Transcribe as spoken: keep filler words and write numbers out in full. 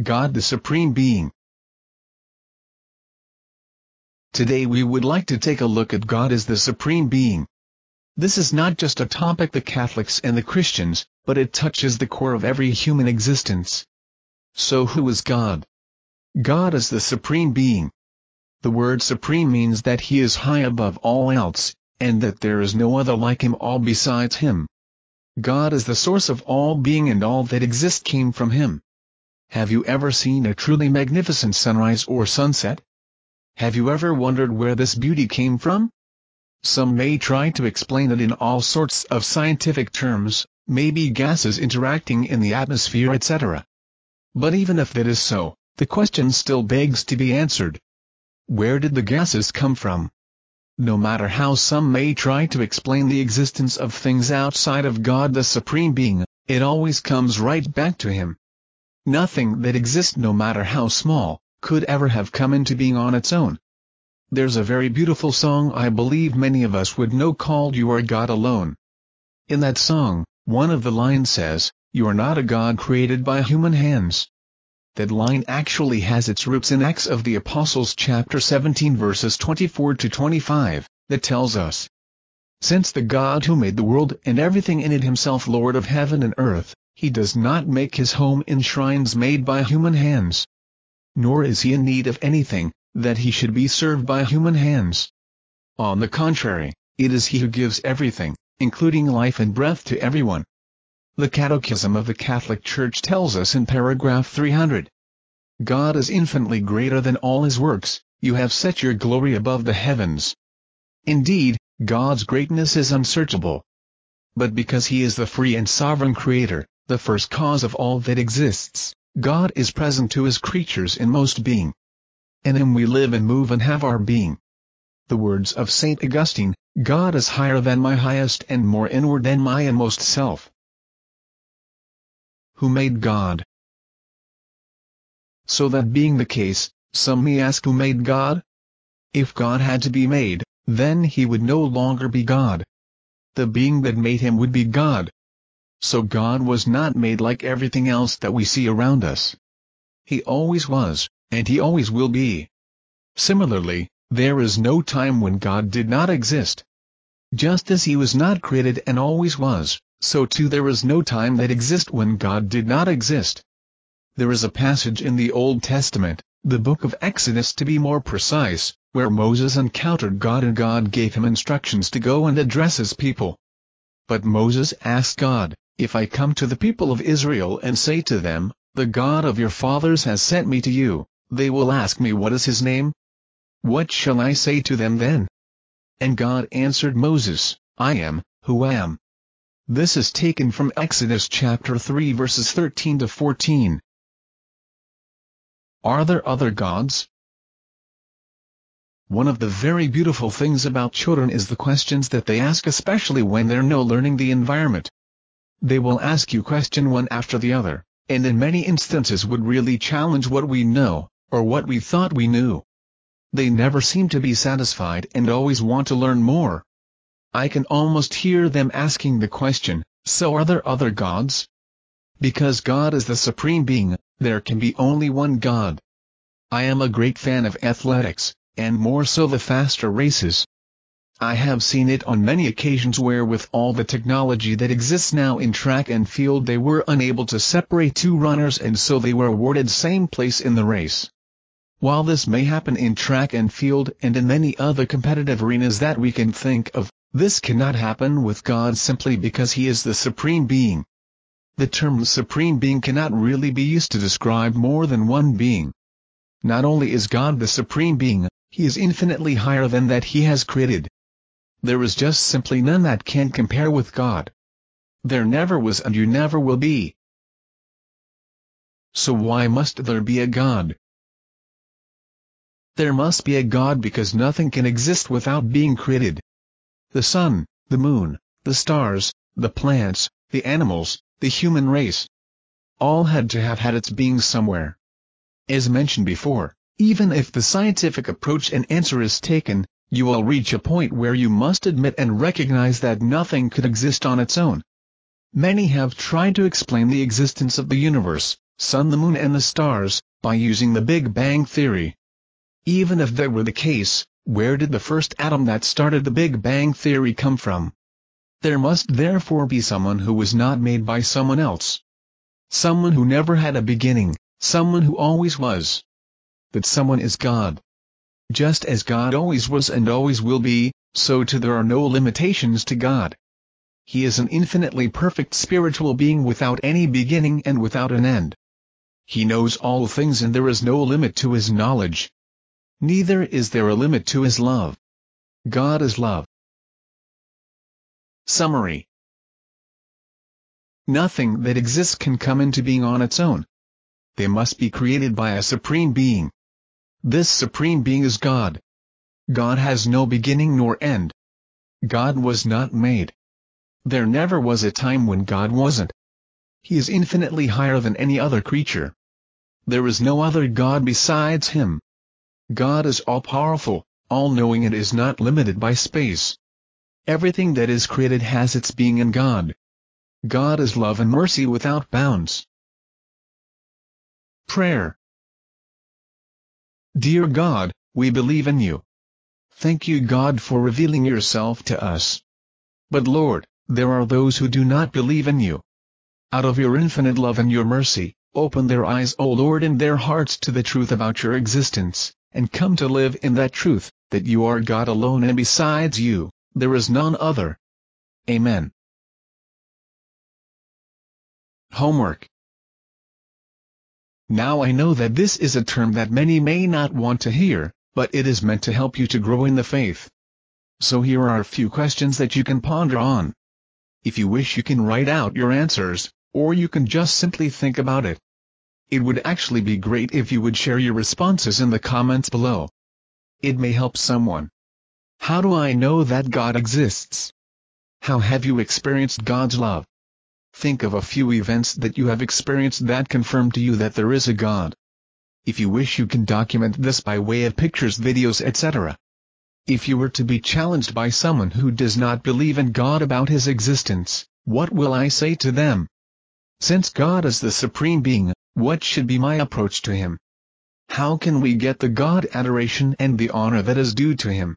God the Supreme Being. Today we would like to take a look at God as the Supreme Being. This is not just a topic the Catholics and the Christians, but it touches the core of every human existence. So who is God? God is the Supreme Being. The word supreme means that he is high above all else, and that there is no other like him all besides him. God is the source of all being, and all that exists came from him. Have you ever seen a truly magnificent sunrise or sunset? Have you ever wondered where this beauty came from? Some may try to explain it in all sorts of scientific terms, maybe gases interacting in the atmosphere, et cetera. But even if that is so, the question still begs to be answered. Where did the gases come from? No matter how some may try to explain the existence of things outside of God the Supreme Being, it always comes right back to him. Nothing that exists, no matter how small, could ever have come into being on its own. There's a very beautiful song I believe many of us would know called "You Are God Alone." In that song, one of the lines says, "You are not a God created by human hands." That line actually has its roots in Acts of the Apostles chapter seventeen verses twenty-four to twenty-five, that tells us, "Since the God who made the world and everything in it himself Lord of heaven and earth, he does not make his home in shrines made by human hands. Nor is he in need of anything, that he should be served by human hands. On the contrary, it is he who gives everything, including life and breath, to everyone." The Catechism of the Catholic Church tells us in paragraph three hundred, "God is infinitely greater than all his works, you have set your glory above the heavens." Indeed, God's greatness is unsearchable. But because he is the free and sovereign creator, the first cause of all that exists, God is present to his creatures in most being. In him we live and move and have our being. The words of Saint Augustine, "God is higher than my highest and more inward than my inmost self." Who made God? So that being the case, some may ask, who made God? If God had to be made, then he would no longer be God. The being that made him would be God. So God was not made like everything else that we see around us. He always was, and he always will be. Similarly, there is no time when God did not exist. Just as he was not created and always was, so too there is no time that exists when God did not exist. There is a passage in the Old Testament, the book of Exodus to be more precise, where Moses encountered God and God gave him instructions to go and address his people. But Moses asked God, "If I come to the people of Israel and say to them, 'The God of your fathers has sent me to you,' they will ask me, 'What is his name?' What shall I say to them then?" And God answered Moses, "I am, who am." This is taken from Exodus chapter three verses thirteen to fourteen. Are there other gods? One of the very beautiful things about children is the questions that they ask, especially when they're no learning the environment. They will ask you question one after the other, and in many instances would really challenge what we know, or what we thought we knew. They never seem to be satisfied and always want to learn more. I can almost hear them asking the question, "So are there other gods?" Because God is the Supreme Being, there can be only one God. I am a great fan of athletics, and more so the faster races. I have seen it on many occasions where with all the technology that exists now in track and field they were unable to separate two runners, and so they were awarded same place in the race. While this may happen in track and field and in many other competitive arenas that we can think of, this cannot happen with God simply because he is the Supreme Being. The term Supreme Being cannot really be used to describe more than one being. Not only is God the Supreme Being, he is infinitely higher than that he has created. There is just simply none that can compare with God. There never was and you never will be. So why must there be a God? There must be a God because nothing can exist without being created. The sun, the moon, the stars, the plants, the animals, the human race, all had to have had its being somewhere. As mentioned before, even if the scientific approach and answer is taken, you will reach a point where you must admit and recognize that nothing could exist on its own. Many have tried to explain the existence of the universe, sun, the moon and the stars, by using the Big Bang Theory. Even if that were the case, where did the first atom that started the Big Bang Theory come from? There must therefore be someone who was not made by someone else. Someone who never had a beginning, someone who always was. That someone is God. Just as God always was and always will be, so too there are no limitations to God. He is an infinitely perfect spiritual being without any beginning and without an end. He knows all things and there is no limit to his knowledge. Neither is there a limit to his love. God is love. Summary. Nothing that exists can come into being on its own. They must be created by a supreme being. This supreme being is God. God has no beginning nor end. God was not made. There never was a time when God wasn't. He is infinitely higher than any other creature. There is no other God besides him. God is all-powerful, all-knowing and is not limited by space. Everything that is created has its being in God. God is love and mercy without bounds. Prayer. Dear God, we believe in you. Thank you, God, for revealing yourself to us. But Lord, there are those who do not believe in you. Out of your infinite love and your mercy, open their eyes, O Lord, and their hearts to the truth about your existence, and come to live in that truth, that you are God alone and besides you, there is none other. Amen. Homework. Now I know that this is a term that many may not want to hear, but it is meant to help you to grow in the faith. So here are a few questions that you can ponder on. If you wish, you can write out your answers, or you can just simply think about it. It would actually be great if you would share your responses in the comments below. It may help someone. How do I know that God exists? How have you experienced God's love? Think of a few events that you have experienced that confirm to you that there is a God. If you wish, you can document this by way of pictures, videos, et cetera. If you were to be challenged by someone who does not believe in God about his existence, what will I say to them? Since God is the supreme being, what should be my approach to him? How can we get the God adoration and the honor that is due to him?